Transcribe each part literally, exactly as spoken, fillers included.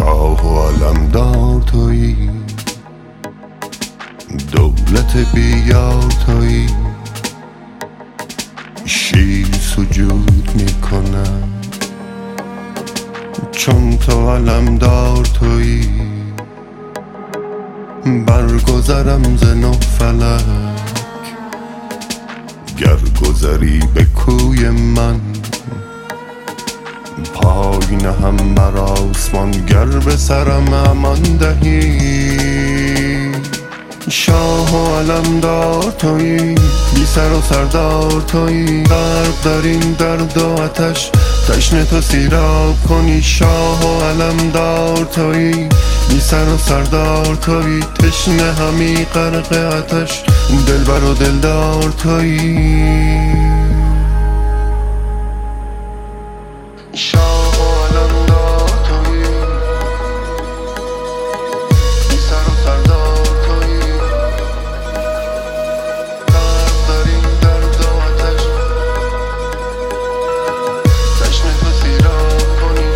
شاه و علمدار تویی، دولت بیار تویی. شیر سجود میکنم چون تو علمدار تویی. برگذرم ز نه فلک گر گذری به کوی من. پای نهم بر آسمان گر به سرم امان دهی. شاه و علمدار تویی، بی سر و سردار تویی. غرق در این درد و آتش تشنه تو سیراب کنی. شاه و علمدار تویی، بی سر و سردار تویی. تشنه همی غرق آتش دلبر و دلدار تویی. شاه و علمدار تویی، بی سر و سردار تویی. غرق در این درد و آتش تشنه تو سیراب کنی.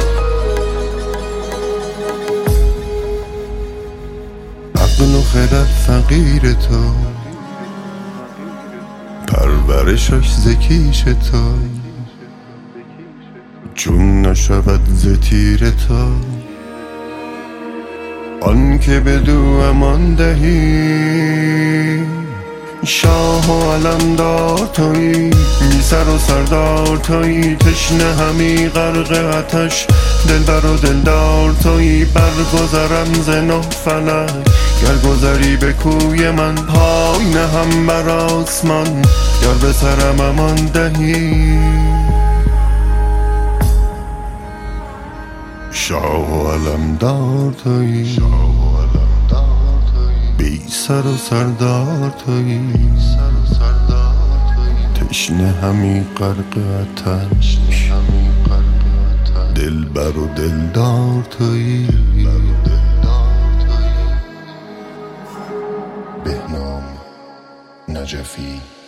عقل و خرد فقیر تو، پرورشش ز کیش تو. چون نشود ز تیر تو آن که بدو امان دهی. شاه و علمدار تویی، بی سر و سردار تویی. تشنه همی غرق آتش دلبر و دلدار تویی. برگذرم ز نه فلک گر گذری به کوی من. پای نهم بر آسمان گر به سرم امان دهی. شاه و علمدار تویی، بی سر و سردار تویی. تشنه همی غرق آتش دلبر و دلدار تویی. بهنام نجفی.